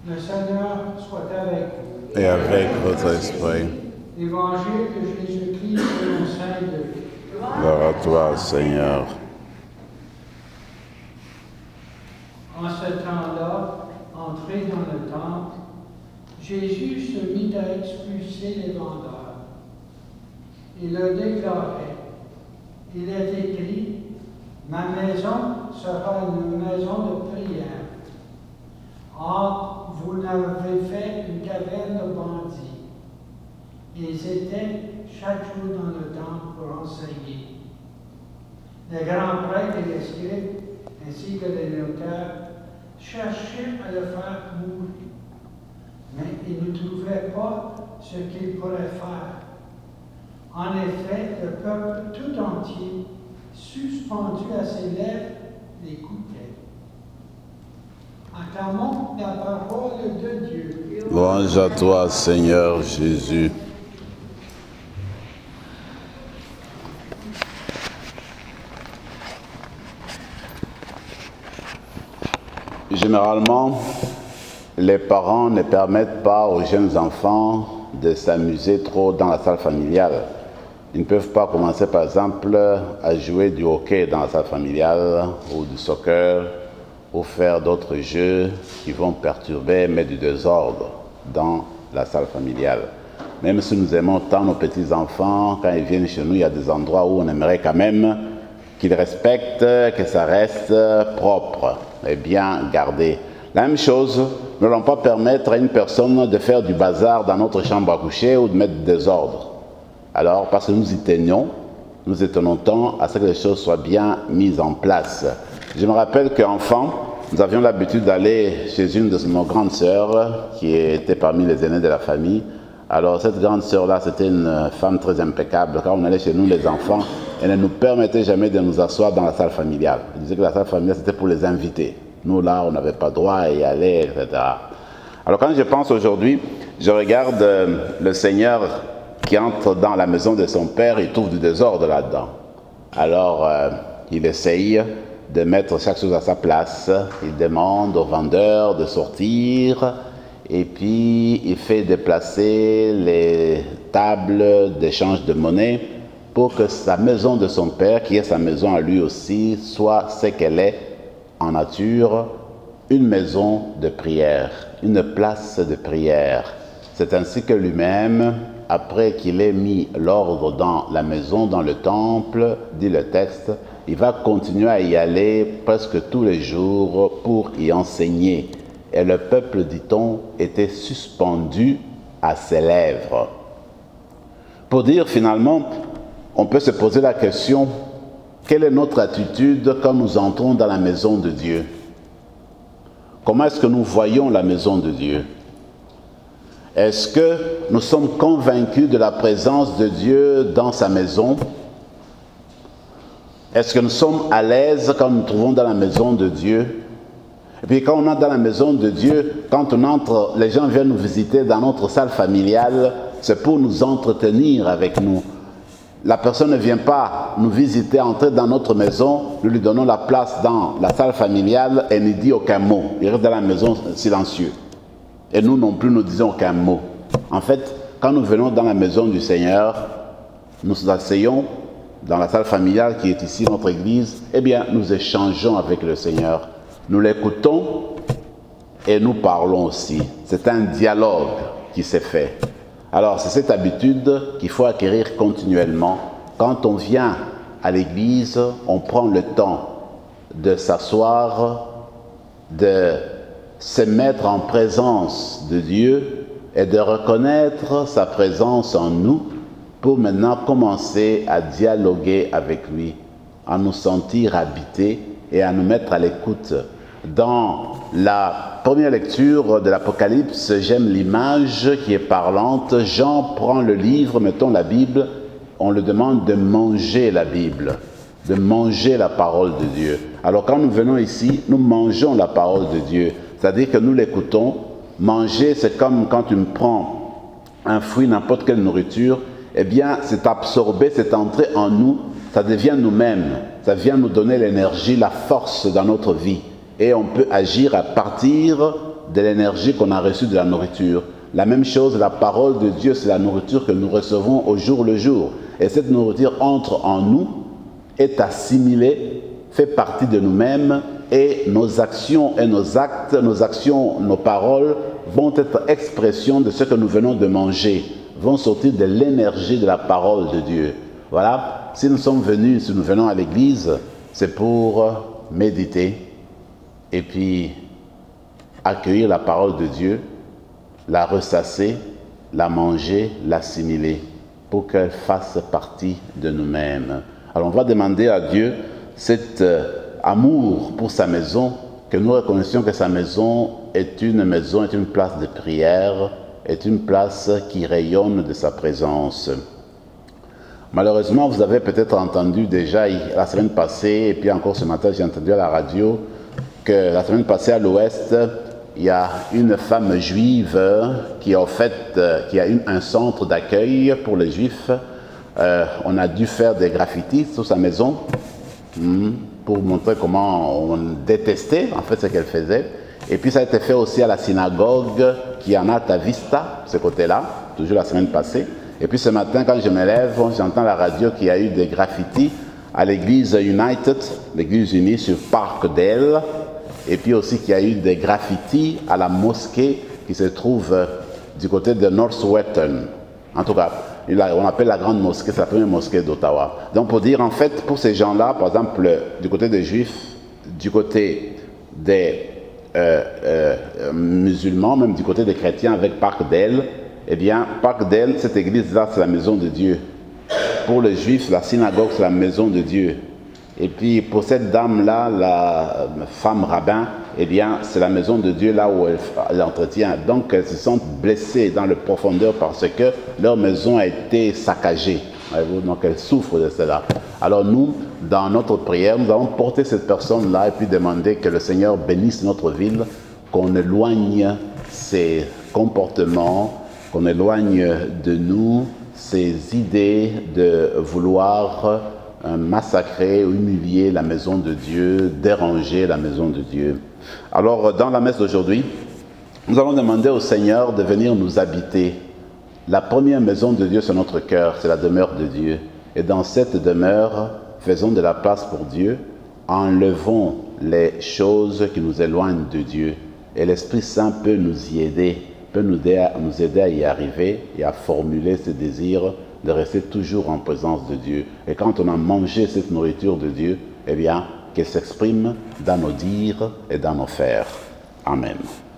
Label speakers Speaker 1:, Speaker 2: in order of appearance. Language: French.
Speaker 1: Le Seigneur soit avec vous.
Speaker 2: Et avec votre esprit.
Speaker 1: Évangile de Jésus-Christ selon saint Luc.
Speaker 2: Gloire à toi, Seigneur.
Speaker 1: En ce temps-là, entré dans le temple, Jésus se mit à expulser les vendeurs. Il leur déclarait, il est écrit, ma maison sera une maison de prière. Or, vous n'avez fait une caverne de bandits. Ils étaient chaque jour dans le temple pour enseigner. Les grands prêtres et les scribes, ainsi que les notaires, cherchaient à le faire mourir. Mais ils ne trouvaient pas ce qu'ils pourraient faire. En effet, le peuple tout entier, suspendu à ses lèvres, l'écoutait. Acclamons la parole de Dieu.
Speaker 2: Louange à toi, Seigneur Jésus. Généralement, les parents ne permettent pas aux jeunes enfants de s'amuser trop dans la salle familiale. Ils ne peuvent pas commencer, par exemple, à jouer du hockey dans la salle familiale ou du soccer ou faire d'autres jeux qui vont perturber, mettre du désordre dans la salle familiale. Même si nous aimons tant nos petits-enfants, quand ils viennent chez nous, il y a des endroits où on aimerait quand même qu'ils respectent, que ça reste propre et bien gardé. La même chose, nous n'allons pas permettre à une personne de faire du bazar dans notre chambre à coucher ou de mettre du désordre. Alors, parce que nous y tenions, nous étonnons tant à ce que les choses soient bien mises en place. Je me rappelle qu'enfant, nous avions l'habitude d'aller chez une de nos grandes sœurs, qui était parmi les aînés de la famille. Alors, cette grande sœur-là, c'était une femme très impeccable. Quand on allait chez nous, les enfants, elle ne nous permettait jamais de nous asseoir dans la salle familiale. Elle disait que la salle familiale, c'était pour les invités. Nous, là, on n'avait pas droit à y aller, etc. Alors, quand je pense aujourd'hui, je regarde le Seigneur qui entre dans la maison de son père, il trouve du désordre là-dedans. Alors, il essaye de mettre chaque chose à sa place. Il demande aux vendeurs de sortir et puis il fait déplacer les tables d'échange de monnaie pour que sa maison de son père, qui est sa maison à lui aussi, soit ce qu'elle est en nature, une maison de prière, une place de prière. C'est ainsi que lui-même, après qu'il ait mis l'ordre dans la maison, dans le temple, dit le texte, il va continuer à y aller presque tous les jours pour y enseigner. Et le peuple, dit-on, était suspendu à ses lèvres. Pour dire finalement, on peut se poser la question, quelle est notre attitude quand nous entrons dans la maison de Dieu? Comment est-ce que nous voyons la maison de Dieu? Est-ce que nous sommes convaincus de la présence de Dieu dans sa maison? Est-ce que nous sommes à l'aise quand nous nous trouvons dans la maison de Dieu? Et puis quand on entre dans la maison de Dieu, quand on entre, les gens viennent nous visiter dans notre salle familiale, c'est pour nous entretenir avec nous. La personne ne vient pas nous visiter, entrer dans notre maison, nous lui donnons la place dans la salle familiale et ne dit aucun mot. Il reste dans la maison silencieux. Et nous non plus, nous disons aucun mot. En fait, quand nous venons dans la maison du Seigneur, nous nous asseyons dans la salle familiale qui est ici, notre église, eh bien, nous échangeons avec le Seigneur. Nous l'écoutons et nous parlons aussi. C'est un dialogue qui s'est fait. Alors, c'est cette habitude qu'il faut acquérir continuellement. Quand on vient à l'église, on prend le temps de s'asseoir, de se mettre en présence de Dieu et de reconnaître sa présence en nous pour maintenant commencer à dialoguer avec lui, à nous sentir habités et à nous mettre à l'écoute. Dans la première lecture de l'Apocalypse, j'aime l'image qui est parlante. Jean prend le livre, mettons la Bible, on le demande de manger la Bible, de manger la parole de Dieu. Alors quand nous venons ici, nous mangeons la parole de Dieu, c'est-à-dire que nous l'écoutons. Manger, c'est comme quand tu prends un fruit, n'importe quelle nourriture, eh bien c'est absorbé, c'est entré en nous, ça devient nous-mêmes, ça vient nous donner l'énergie, la force dans notre vie. Et on peut agir à partir de l'énergie qu'on a reçue de la nourriture. La même chose, la parole de Dieu, c'est la nourriture que nous recevons au jour le jour. Et cette nourriture entre en nous, est assimilée, fait partie de nous-mêmes, et nos actions et nos actes, nos actions, nos paroles vont être expression de ce que nous venons de manger, vont sortir de l'énergie de la parole de Dieu. Voilà, si nous sommes venus, si nous venons à l'église, c'est pour méditer et puis accueillir la parole de Dieu, la ressasser, la manger, l'assimiler, pour qu'elle fasse partie de nous-mêmes. Alors on va demander à Dieu cet amour pour sa maison, que nous reconnaissions que sa maison, est une place de prière, est une place qui rayonne de sa présence. Malheureusement, vous avez peut-être entendu déjà la semaine passée, et puis encore ce matin, j'ai entendu à la radio, que la semaine passée à l'Ouest, il y a une femme juive qui a un centre d'accueil pour les Juifs. On a dû faire des graffitis sur sa maison pour montrer comment on détestait en fait ce qu'elle faisait. Et puis ça a été fait aussi à la synagogue qui en a à Vista, ce côté-là, toujours la semaine passée. Et puis ce matin, quand je me lève, j'entends à la radio qu'il y a eu des graffitis à l'église United, l'église unie sur Parkdale. Et puis aussi qu'il y a eu des graffitis à la mosquée qui se trouve du côté de Northwestern. En tout cas, on appelle la grande mosquée, c'est la première mosquée d'Ottawa. Donc pour dire, en fait, pour ces gens-là, par exemple, du côté des Juifs, du côté des musulmans, même du côté des chrétiens avec Parkdale, eh bien, Parkdale, cette église-là, c'est la maison de Dieu. Pour les Juifs, la synagogue, c'est la maison de Dieu. Et puis pour cette dame-là, la femme rabbin, eh bien, c'est la maison de Dieu là où elle entretient. Donc, elles se sentent blessées dans le profondeur parce que leur maison a été saccagée. Donc, elles souffrent de cela. Alors nous, dans notre prière, nous allons porter cette personne-là et puis demander que le Seigneur bénisse notre ville, qu'on éloigne ces comportements, qu'on éloigne de nous ces idées de vouloir massacrer, humilier la maison de Dieu, déranger la maison de Dieu. Alors, dans la messe d'aujourd'hui, nous allons demander au Seigneur de venir nous habiter. La première maison de Dieu, c'est notre cœur, c'est la demeure de Dieu. Et dans cette demeure, faisons de la place pour Dieu, enlevons les choses qui nous éloignent de Dieu. Et l'Esprit Saint peut nous y aider, peut nous aider à y arriver et à formuler ce désir de rester toujours en présence de Dieu. Et quand on a mangé cette nourriture de Dieu, eh bien, qu'elle s'exprime dans nos dires et dans nos faire. Amen.